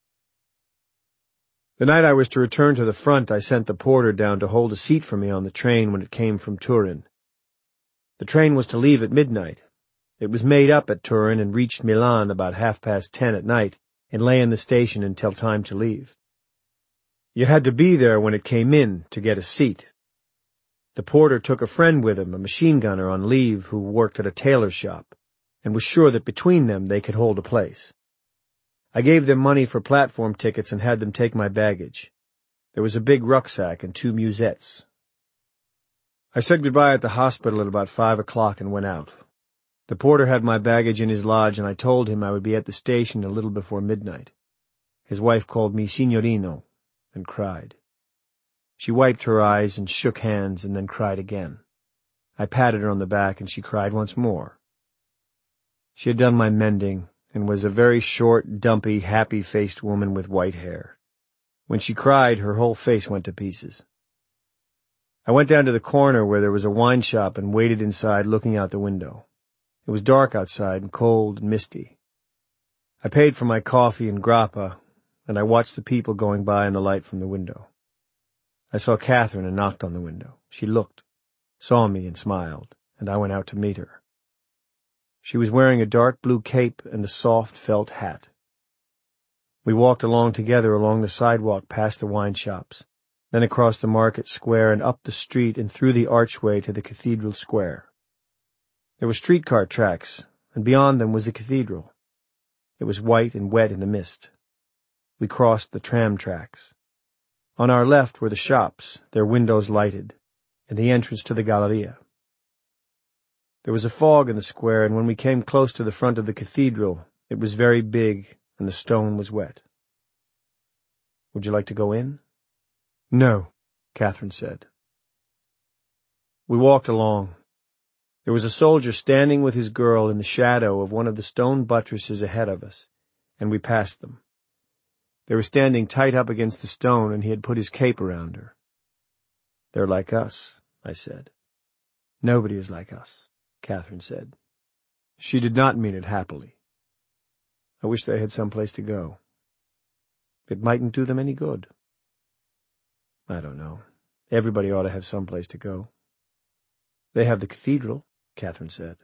The night I was to return to the front, I sent the porter down to hold a seat for me on the train when it came from Turin. The train was to leave at midnight. It was made up at Turin and reached Milan about half past ten at night and lay in the station until time to leave. You had to be there when it came in to get a seat. The porter took a friend with him, a machine gunner on leave who worked at a tailor shop, and was sure that between them they could hold a place. I gave them money for platform tickets and had them take my baggage. There was a big rucksack and two musettes. I said goodbye at the hospital at about five o'clock and went out. The porter had my baggage in his lodge, and I told him I would be at the station a little before midnight. His wife called me Signorino and cried. She wiped her eyes and shook hands and then cried again. I patted her on the back and she cried once more. She had done my mending and was a very short, dumpy, happy-faced woman with white hair. When she cried, her whole face went to pieces. I went down to the corner where there was a wine shop and waited inside looking out the window. It was dark outside and cold and misty. I paid for my coffee and grappa, and I watched the people going by in the light from the window. I saw Catherine and knocked on the window. She looked, saw me and smiled, and I went out to meet her. She was wearing a dark blue cape and a soft felt hat. We walked along together along the sidewalk past the wine shops, then across the market square and up the street and through the archway to the cathedral square. There were streetcar tracks, and beyond them was the cathedral. It was white and wet in the mist. We crossed the tram tracks. On our left were the shops, their windows lighted, and the entrance to the Galleria. There was a fog in the square, and when we came close to the front of the cathedral, it was very big, and the stone was wet. Would you like to go in? No, Catherine said. We walked along. There was a soldier standing with his girl in the shadow of one of the stone buttresses ahead of us, and we passed them. They were standing tight up against the stone, and he had put his cape around her. "They're like us," I said. "Nobody is like us," Catherine said. She did not mean it happily. I wish they had some place to go. It mightn't do them any good. I don't know. Everybody ought to have some place to go. They have the cathedral, Catherine said.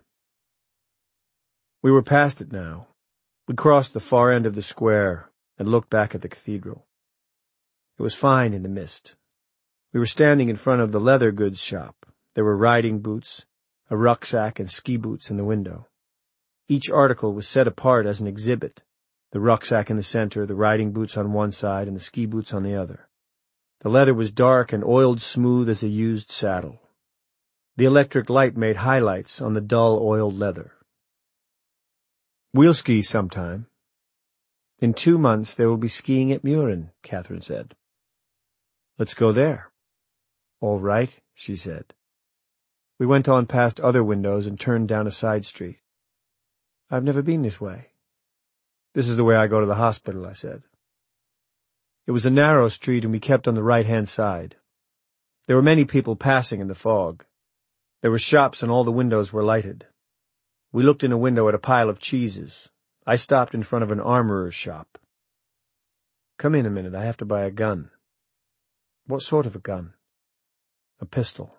We were past it now. We crossed the far end of the square and looked back at the cathedral. It was fine in the mist. We were standing in front of the leather goods shop. There were riding boots, a rucksack, and ski boots in the window. Each article was set apart as an exhibit, the rucksack in the center, the riding boots on one side, and the ski boots on the other. The leather was dark and oiled smooth as a used saddle. The electric light made highlights on the dull oiled leather. "We'll ski sometime. In two months there will be skiing at Murin," Catherine said. "Let's go there." "All right," she said. We went on past other windows and turned down a side street. "I've never been this way." "This is the way I go to the hospital," I said. It was a narrow street, and we kept on the right-hand side. There were many people passing in the fog. There were shops, and all the windows were lighted. We looked in a window at a pile of cheeses. I stopped in front of an armorer's shop. "Come in a minute. I have to buy a gun." "What sort of a gun?" "A pistol."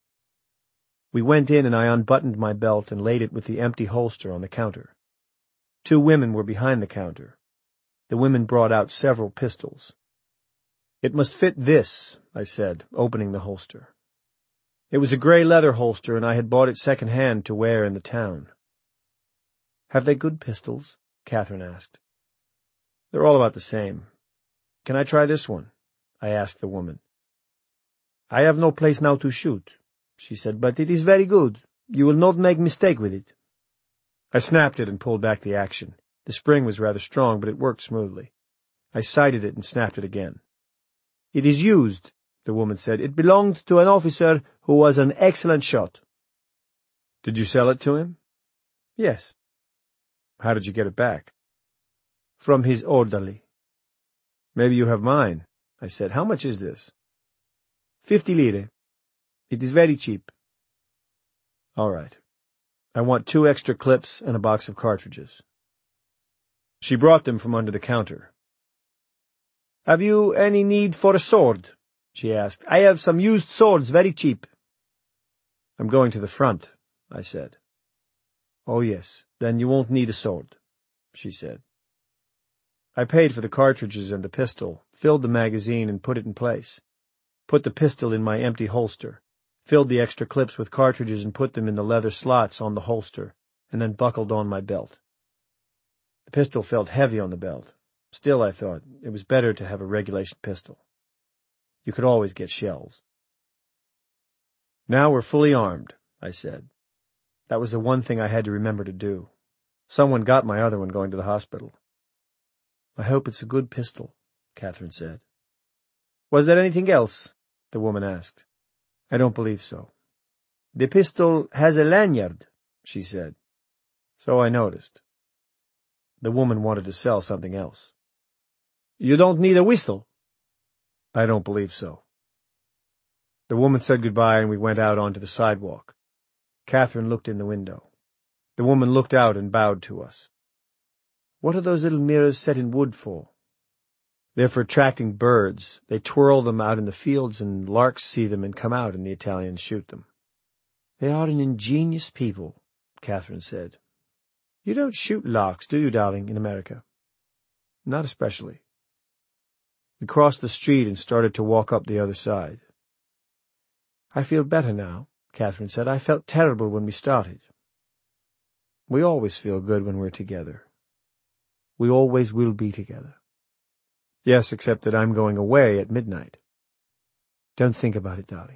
We went in, and I unbuttoned my belt and laid it with the empty holster on the counter. Two women were behind the counter. The women brought out several pistols. "It must fit this," I said, opening the holster. It was a gray leather holster, and I had bought it second-hand to wear in the town. "Have they good pistols?" Catherine asked. "They're all about the same. Can I try this one?" I asked the woman. "I have no place now to shoot," she said, "but it is very good. You will not make mistake with it." I snapped it and pulled back the action. The spring was rather strong, but it worked smoothly. I sighted it and snapped it again. "It is used," the woman said. "It belonged to an officer who was an excellent shot." "Did you sell it to him?" "Yes." "How did you get it back?" "From his orderly." "Maybe you have mine," I said. "How much is this?" Fifty lire. It is very cheap." "All right. I want two extra clips and a box of cartridges." She brought them from under the counter. "Have you any need for a sword?" she asked. "I have some used swords very cheap." "I'm going to the front," I said. "Oh, yes, then you won't need a sword," she said. I paid for the cartridges and the pistol, filled the magazine and put it in place, put the pistol in my empty holster, filled the extra clips with cartridges and put them in the leather slots on the holster, and then buckled on my belt. The pistol felt heavy on the belt. Still, I thought, it was better to have a regulation pistol. You could always get shells. "Now we're fully armed," I said. That was the one thing I had to remember to do. Someone got my other one going to the hospital. "I hope it's a good pistol," Catherine said. "Was there anything else?" the woman asked. "I don't believe so." "The pistol has a lanyard," she said. So I noticed. The woman wanted to sell something else. "You don't need a whistle." "I don't believe so." The woman said goodbye, and we went out onto the sidewalk. Catherine looked in the window. The woman looked out and bowed to us. "What are those little mirrors set in wood for?" "They're for attracting birds. They twirl them out in the fields, and larks see them and come out, and the Italians shoot them." "They are an ingenious people," Catherine said. "You don't shoot larks, do you, darling, in America?" "Not especially." We crossed the street and started to walk up the other side. "I feel better now," Catherine said. "I felt terrible when we started." We always feel good when we're together. We always will be together. Yes, except that I'm going away at midnight. Don't think about it, darling.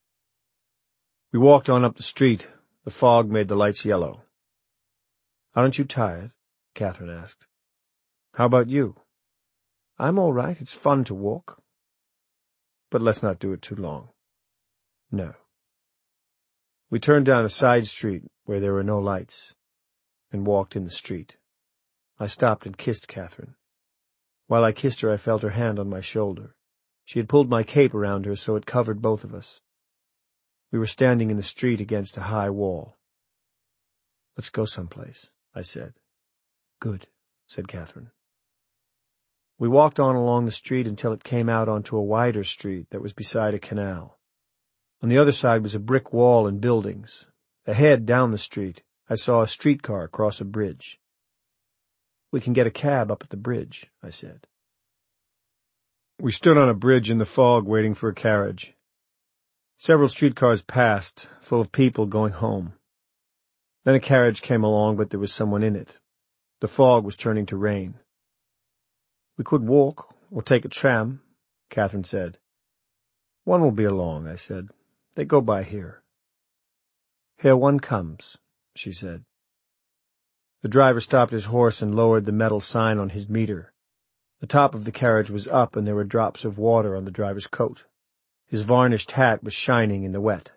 We walked on up the street. The fog made the lights yellow. "Aren't you tired?" Catherine asked. "How about you?" "I'm all right. It's fun to walk." "But let's not do it too long." "No." We turned down a side street where there were no lights and walked in the street. I stopped and kissed Catherine. While I kissed her, I felt her hand on my shoulder. She had pulled my cape around her so it covered both of us. We were standing in the street against a high wall. "Let's go someplace," I said. "Good," said Catherine. We walked on along the street until it came out onto a wider street that was beside a canal. On the other side was a brick wall and buildings. Ahead, down the street, I saw a streetcar cross a bridge. "We can get a cab up at the bridge," I said. We stood on a bridge in the fog waiting for a carriage. Several streetcars passed, full of people going home. Then a carriage came along, but there was someone in it. The fog was turning to rain. "We could walk, or take a tram," Catherine said. "One will be along," I said. "They go by here." "Here one comes," she said. The driver stopped his horse and lowered the metal sign on his meter. The top of the carriage was up, and there were drops of water on the driver's coat. His varnished hat was shining in the wet.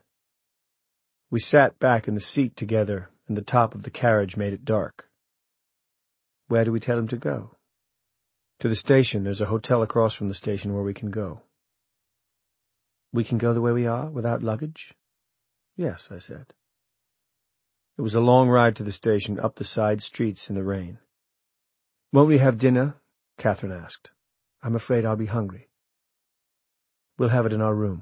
We sat back in the seat together, and the top of the carriage made it dark. "Where do we tell him to go?" "To the station. There's a hotel across from the station where we can go." "We can go the way we are, without luggage?" "Yes," I said. It was a long ride to the station, up the side streets in the rain. "Won't we have dinner?" Catherine asked. "I'm afraid I'll be hungry." "We'll have it in our room."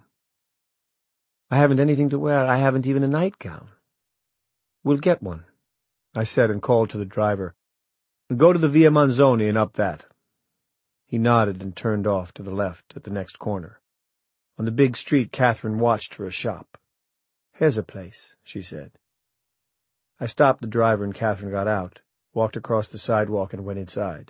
"I haven't anything to wear. I haven't even a nightgown." "We'll get one," I said, and called to the driver. "Go to the Via Manzoni and up that." He nodded and turned off to the left at the next corner. On the big street, Catherine watched for a shop. "Here's a place," she said. I stopped the driver and Catherine got out, walked across the sidewalk and went inside.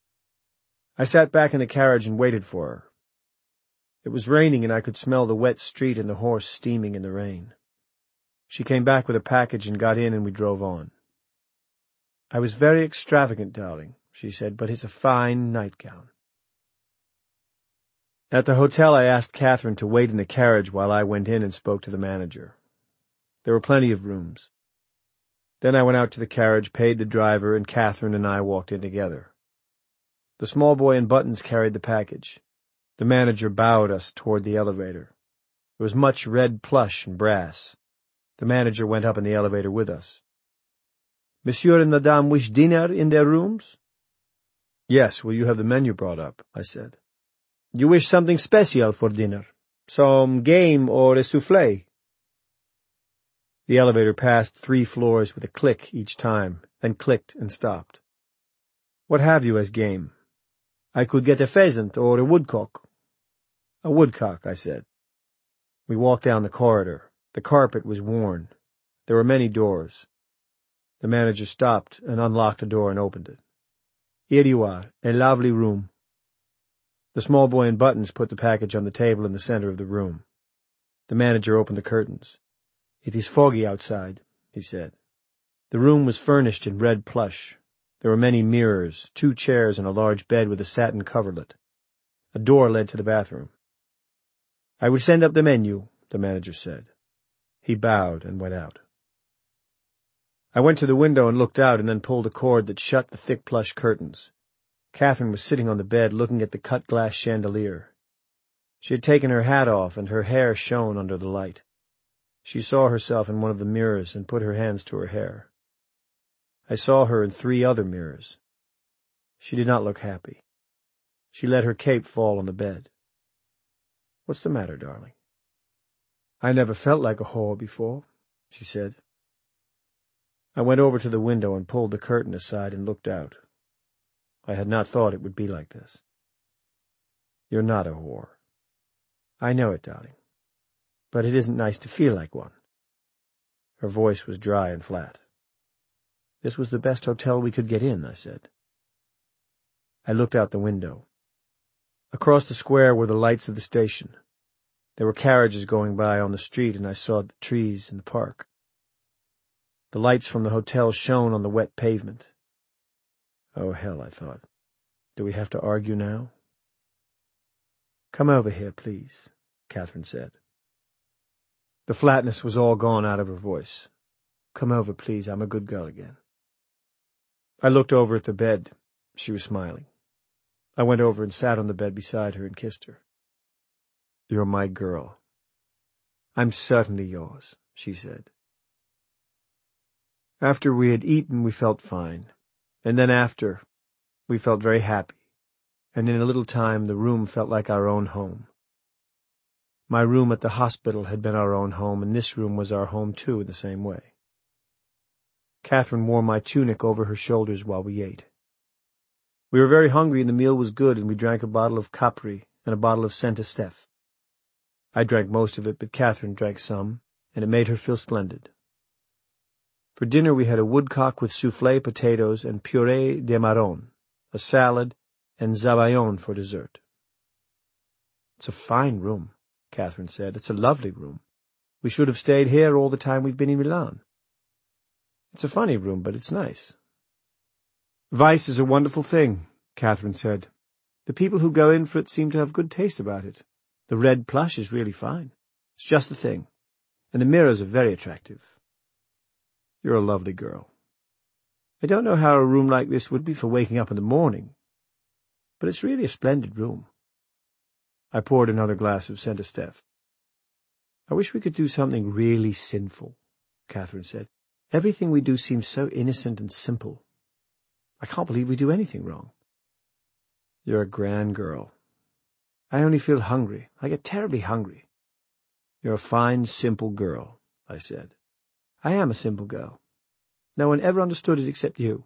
I sat back in the carriage and waited for her. It was raining and I could smell the wet street and the horse steaming in the rain. She came back with a package and got in and we drove on. "I was very extravagant, darling," she said, "but it's a fine nightgown." At the hotel I asked Catherine to wait in the carriage while I went in and spoke to the manager. There were plenty of rooms. Then I went out to the carriage, paid the driver, and Catherine and I walked in together. The small boy in buttons carried the package. The manager bowed us toward the elevator. There was much red plush and brass. The manager went up in the elevator with us. "Monsieur and Madame wish dinner in their rooms?" "Yes, will you have the menu brought up?" I said. "You wish something special for dinner? Some game or a soufflé?" The elevator passed three floors with a click each time, then clicked and stopped. "What have you as game?" "I could get a pheasant or a woodcock." "A woodcock," I said. We walked down the corridor. The carpet was worn. There were many doors. The manager stopped and unlocked a door and opened it. "Here you are, a lovely room." The small boy in buttons put the package on the table in the center of the room. The manager opened the curtains. "It is foggy outside," he said. The room was furnished in red plush. There were many mirrors, two chairs, and a large bed with a satin coverlet. A door led to the bathroom. "I will send up the menu," the manager said. He bowed and went out. I went to the window and looked out and then pulled a cord that shut the thick plush curtains. Catherine was sitting on the bed looking at the cut-glass chandelier. She had taken her hat off and her hair shone under the light. She saw herself in one of the mirrors and put her hands to her hair. I saw her in three other mirrors. She did not look happy. She let her cape fall on the bed. "What's the matter, darling?" "I never felt like a whore before," she said. I went over to the window and pulled the curtain aside and looked out. I had not thought it would be like this. "You're not a whore." "I know it, darling. But it isn't nice to feel like one." Her voice was dry and flat. "This was the best hotel we could get in," I said. I looked out the window. Across the square were the lights of the station. There were carriages going by on the street, and I saw the trees in the park. The lights from the hotel shone on the wet pavement. Oh, hell, I thought. Do we have to argue now? "Come over here, please," Catherine said. The flatness was all gone out of her voice. "Come over, please. I'm a good girl again." I looked over at the bed. She was smiling. I went over and sat on the bed beside her and kissed her. "You're my girl." "I'm certainly yours," she said. After we had eaten, we felt fine. And then after, we felt very happy. And in a little time, the room felt like our own home. My room at the hospital had been our own home, and this room was our home, too, in the same way. Catherine wore my tunic over her shoulders while we ate. We were very hungry, and the meal was good, and we drank a bottle of Capri and a bottle of Saint Estèphe. I drank most of it, but Catherine drank some, and it made her feel splendid. For dinner we had a woodcock with soufflé potatoes and purée de marron, a salad, and zabayon for dessert. "It's a fine room," Catherine said. "It's a lovely room. We should have stayed here all the time we've been in Milan." "It's a funny room, but it's nice." "Vice is a wonderful thing," Catherine said. "The people who go in for it seem to have good taste about it. The red plush is really fine. It's just the thing. And the mirrors are very attractive." "You're a lovely girl." "I don't know how a room like this would be for waking up in the morning, but it's really a splendid room." I poured another glass of Saint Estèphe. "I wish we could do something really sinful," Catherine said. "Everything we do seems so innocent and simple. I can't believe we do anything wrong." "You're a grand girl." "I only feel hungry. I get terribly hungry." "You're a fine, simple girl," I said. "I am a simple girl. No one ever understood it except you."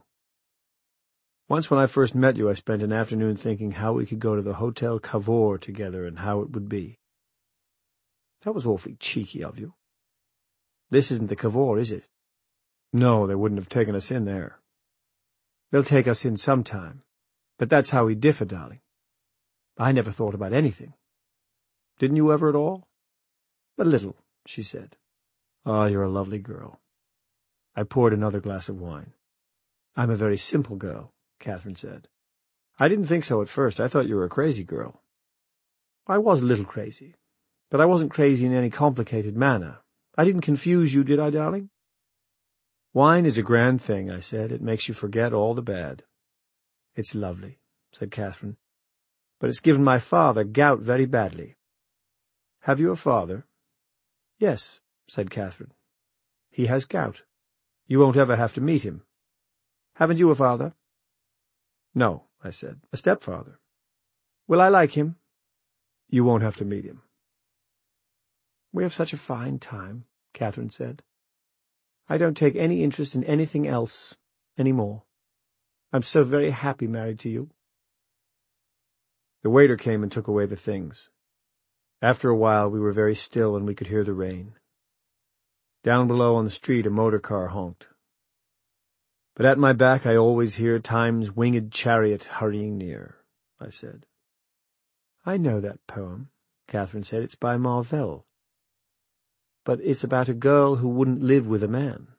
"Once when I first met you, I spent an afternoon thinking how we could go to the Hotel Cavour together and how it would be." "That was awfully cheeky of you." "This isn't the Cavour, is it?" "No, they wouldn't have taken us in there." "They'll take us in sometime. But that's how we differ, darling. I never thought about anything. Didn't you ever at all?" "A little," she said. "Ah, you're a lovely girl." I poured another glass of wine. "I'm a very simple girl," Catherine said. "I didn't think so at first. I thought you were a crazy girl." "I was a little crazy, but I wasn't crazy in any complicated manner. I didn't confuse you, did I, darling?" "Wine is a grand thing," I said. "It makes you forget all the bad." "It's lovely," said Catherine, "but it's given my father gout very badly." "Have you a father?" "Yes," said Catherine. "He has gout. You won't ever have to meet him. Haven't you a father?" "No," I said. "A stepfather." "Will I like him?" "You won't have to meet him." "We have such a fine time," Catherine said. "I don't take any interest in anything else any more. I'm so very happy married to you." The waiter came and took away the things. After a while we were very still and we could hear the rain. Down below on the street a motor car honked. "But at my back I always hear Time's winged chariot hurrying near," I said. "I know that poem," Catherine said. "It's by Marvell. But it's about a girl who wouldn't live with a man."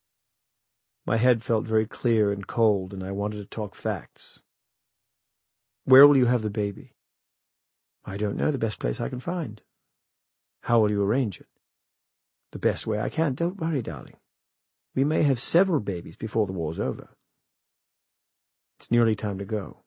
My head felt very clear and cold, and I wanted to talk facts. "Where will you have the baby?" "I don't know. The best place I can find." "How will you arrange it?" "The best way I can. Don't worry, darling. We may have several babies before the war's over." "It's nearly time to go."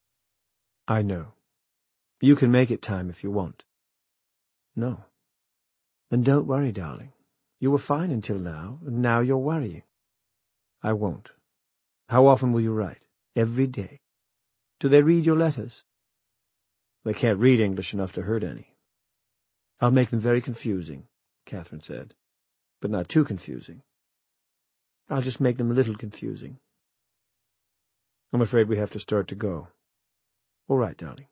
"I know. You can make it time if you want." "No." "Then don't worry, darling. You were fine until now, and now you're worrying." "I won't. How often will you write?" "Every day." "Do they read your letters?" "They can't read English enough to hurt any." "I'll make them very confusing," Catherine said. "But not too confusing." "I'll just make them a little confusing." "I'm afraid we have to start to go." "All right, darling."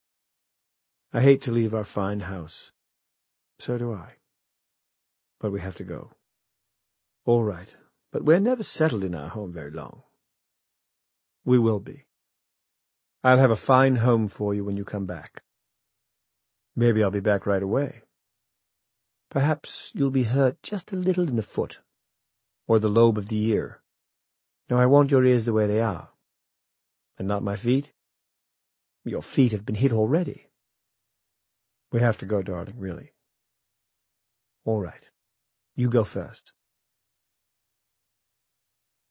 "I hate to leave our fine house." "So do I. But we have to go." "All right, but we're never settled in our home very long." "We will be. I'll have a fine home for you when you come back." "Maybe I'll be back right away." "Perhaps you'll be hurt just a little in the foot, or the lobe of the ear. No, I want your ears the way they are." "And not my feet?" "Your feet have been hit already." "We have to go, darling, really." All right. You go first.